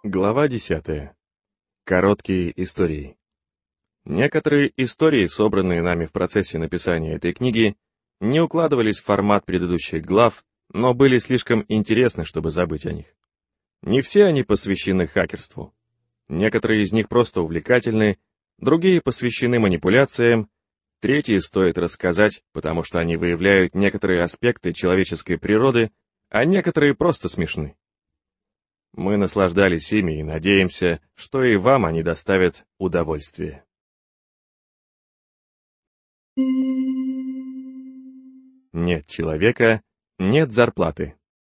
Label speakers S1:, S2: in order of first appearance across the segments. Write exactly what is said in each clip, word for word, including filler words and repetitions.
S1: Глава десятая. Короткие истории. Некоторые истории, собранные нами в процессе написания этой книги, не укладывались в формат предыдущих глав, но были слишком интересны, чтобы забыть о них. Не все они посвящены хакерству. Некоторые из них просто увлекательны, другие посвящены манипуляциям, третьи стоит рассказать, потому что они выявляют некоторые аспекты человеческой природы, а некоторые просто смешны. Мы наслаждались ими и надеемся, что и вам они доставят удовольствие. Нет человека, нет зарплаты.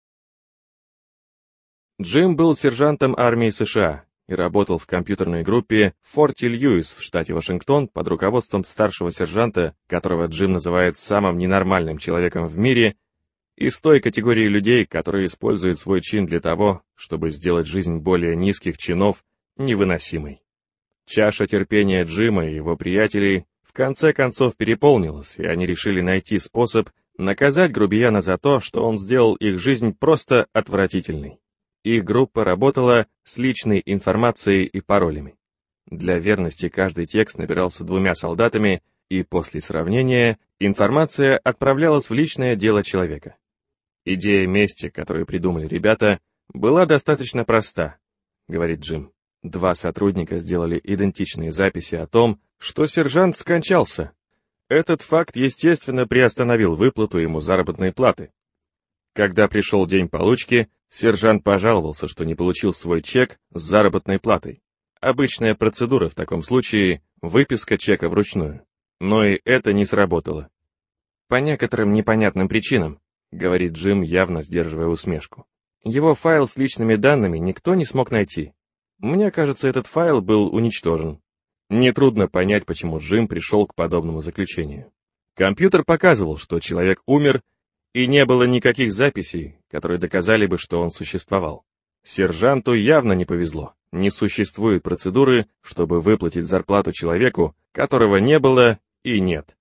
S1: Джим был сержантом армии США и работал в компьютерной группе в Форте Льюис в штате Вашингтон под руководством старшего сержанта, которого Джим называет самым ненормальным человеком в мире, из той категории людей, которые используют свой чин для того, чтобы сделать жизнь более низких чинов невыносимой. Чаша терпения Джима и его приятелей в конце концов переполнилась, и они решили найти способ наказать грубияна за то, что он сделал их жизнь просто отвратительной. Их группа работала с личной информацией и паролями. Для верности каждый текст набирался двумя солдатами, и после сравнения информация отправлялась в личное дело человека. Идея мести, которую придумали ребята, была достаточно проста, говорит Джим. Два сотрудника сделали идентичные записи о том, что сержант скончался. Этот факт, естественно, приостановил выплату ему заработной платы. Когда пришел день получки, сержант пожаловался, что не получил свой чек с заработной платой. Обычная процедура в таком случае – выписка чека вручную. Но и это не сработало. По некоторым непонятным причинам, говорит Джим, явно сдерживая усмешку. Его файл с личными данными никто не смог найти. Мне кажется, этот файл был уничтожен. Нетрудно понять, почему Джим пришел к подобному заключению. Компьютер показывал, что человек умер, и не было никаких записей, которые доказали бы, что он существовал. Сержанту явно не повезло. Не существует процедуры, чтобы выплатить зарплату человеку, которого не было и нет.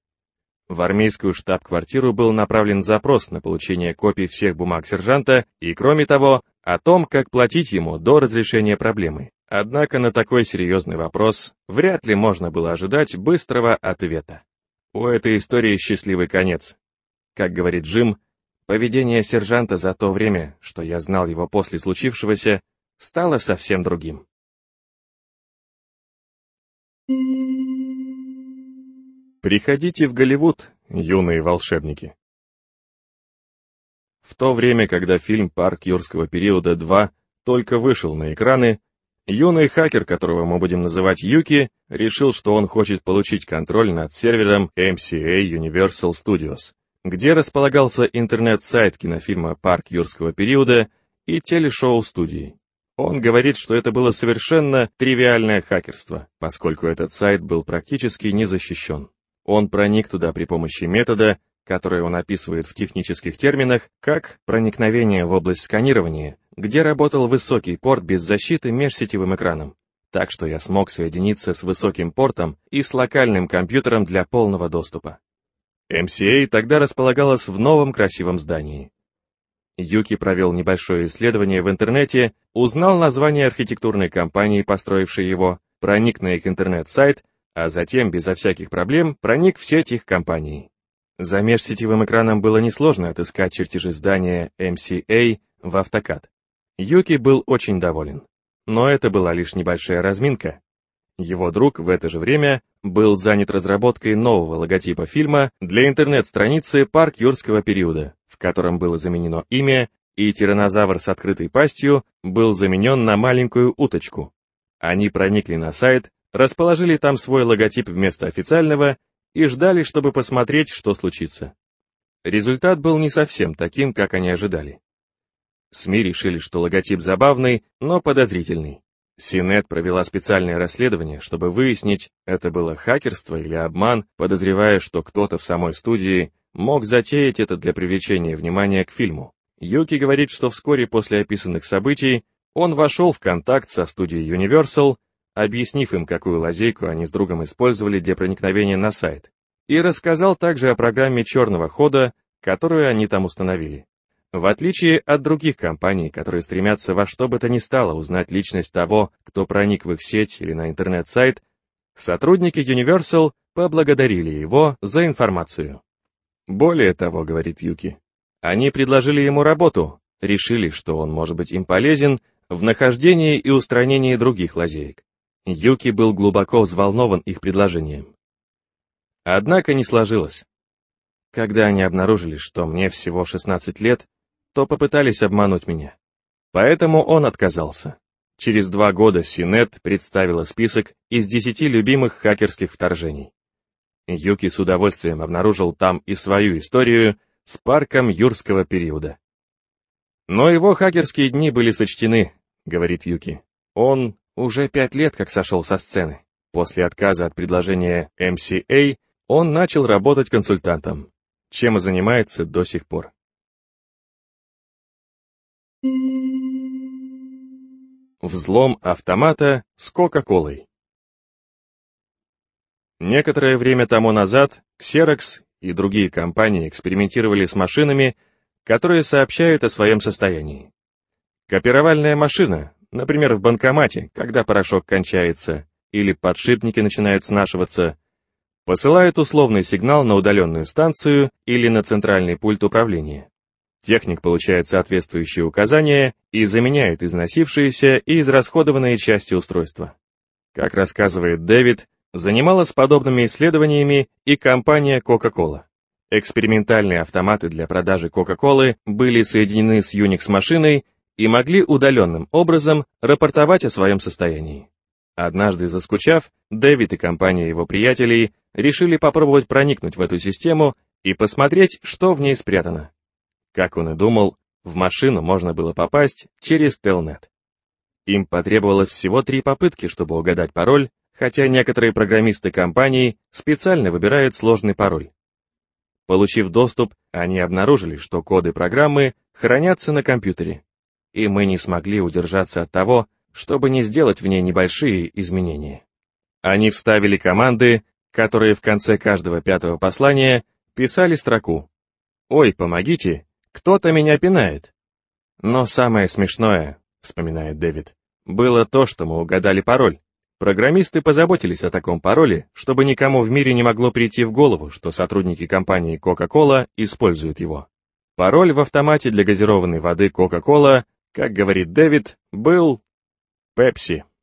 S1: В армейскую штаб-квартиру был направлен запрос на получение копий всех бумаг сержанта и, кроме того, о том, как платить ему до разрешения проблемы. Однако на такой серьезный вопрос вряд ли можно было ожидать быстрого ответа. У этой истории счастливый конец. Как говорит Джим, поведение сержанта за то время, что я знал его после случившегося, стало совсем другим. Приходите в Голливуд, юные волшебники. В то время, когда фильм «Парк юрского периода два» только вышел на экраны, юный хакер, которого мы будем называть Юки, решил, что он хочет получить контроль над сервером эм си эй Universal Studios, где располагался интернет-сайт кинофильма «Парк юрского периода» и телешоу-студии. Он говорит, что это было совершенно тривиальное хакерство, поскольку этот сайт был практически не защищен. Он проник туда при помощи метода, который он описывает в технических терминах, как проникновение в область сканирования, где работал высокий порт без защиты межсетевым экраном. Так что я смог соединиться с высоким портом и с локальным компьютером для полного доступа. эм си эй тогда располагалась в новом красивом здании. Юки провел небольшое исследование в интернете, узнал название архитектурной компании, построившей его, проник на их интернет-сайт, а затем, безо всяких проблем, проник в сеть их компании. За межсетевым экраном было несложно отыскать чертежи здания эм си эй в автокад. Юки был очень доволен. Но это была лишь небольшая разминка. Его друг в это же время был занят разработкой нового логотипа фильма для интернет-страницы «Парк юрского периода», в котором было заменено имя, и тираннозавр с открытой пастью был заменен на маленькую уточку. Они проникли на сайт, расположили там свой логотип вместо официального и ждали, чтобы посмотреть, что случится. Результат был не совсем таким, как они ожидали. СМИ решили, что логотип забавный, но подозрительный. си нет провела специальное расследование, чтобы выяснить, это было хакерство или обман, подозревая, что кто-то в самой студии мог затеять это для привлечения внимания к фильму. Юки говорит, что вскоре после описанных событий он вошел в контакт со студией Universal, объяснив им, какую лазейку они с другом использовали для проникновения на сайт, и рассказал также о программе черного хода, которую они там установили. В отличие от других компаний, которые стремятся во что бы то ни стало узнать личность того, кто проник в их сеть или на интернет-сайт, сотрудники Universal поблагодарили его за информацию. Более того, говорит Юки, они предложили ему работу, решили, что он может быть им полезен в нахождении и устранении других лазеек. Юки был глубоко взволнован их предложением. Однако не сложилось. Когда они обнаружили, что мне всего шестнадцать лет, то попытались обмануть меня. Поэтому он отказался. Через два года Синет представила список из десяти любимых хакерских вторжений. Юки с удовольствием обнаружил там и свою историю с парком юрского периода. Но его хакерские дни были сочтены, говорит Юки. Он уже пять лет как сошел со сцены. После отказа от предложения эм си эй он начал работать консультантом, чем и занимается до сих пор. Взлом автомата с Кока-Колой. Некоторое время тому назад Xerox и другие компании экспериментировали с машинами, которые сообщают о своем состоянии. Копировальная машина, например, в банкомате, когда порошок кончается или подшипники начинают снашиваться, посылает условный сигнал на удаленную станцию или на центральный пульт управления. Техник получает соответствующие указания и заменяет износившиеся и израсходованные части устройства. Как рассказывает Дэвид, занималась подобными исследованиями и компания Coca-Cola. Экспериментальные автоматы для продажи Coca-Cola были соединены с Unix-машиной и могли удаленным образом рапортовать о своем состоянии. Однажды заскучав, Дэвид и компания его приятелей решили попробовать проникнуть в эту систему и посмотреть, что в ней спрятано. Как он и думал, в машину можно было попасть через Телнет. Им потребовалось всего три попытки, чтобы угадать пароль, хотя некоторые программисты компании специально выбирают сложный пароль. Получив доступ, они обнаружили, что коды программы хранятся на компьютере, и мы не смогли удержаться от того, чтобы не сделать в ней небольшие изменения. Они вставили команды, которые в конце каждого пятого послания писали строку «Ой, помогите, кто-то меня пинает». Но самое смешное, вспоминает Дэвид, было то, что мы угадали пароль. Программисты позаботились о таком пароле, чтобы никому в мире не могло прийти в голову, что сотрудники компании Coca-Cola используют его. Пароль в автомате для газированной воды Coca-Cola, как говорит Дэвид, был Pepsi.